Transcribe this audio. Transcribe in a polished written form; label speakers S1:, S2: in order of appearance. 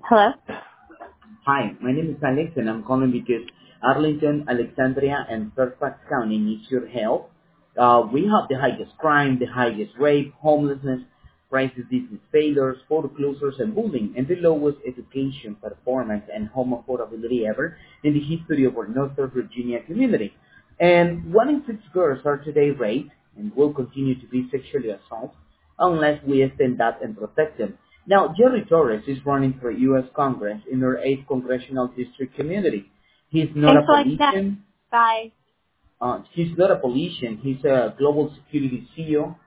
S1: Hello?
S2: Hi, my name is Alex, and I'm calling because Arlington, Alexandria, and Fairfax County needs your help. We have the highest crime, the highest rape, homelessness, crisis business failures, foreclosures, and bullying, and the lowest education performance and home affordability ever in the history of our Northern Virginia community. And 1 in 6 girls are today raped and will continue to be sexually assaulted unless we stand up and protect them. Now, Jerry Torres is running for U.S. Congress in our 8th Congressional District community. He's not a
S1: Thanks for letting that.
S2: politician.
S1: Bye.
S2: He's not a politician. He's a global security CEO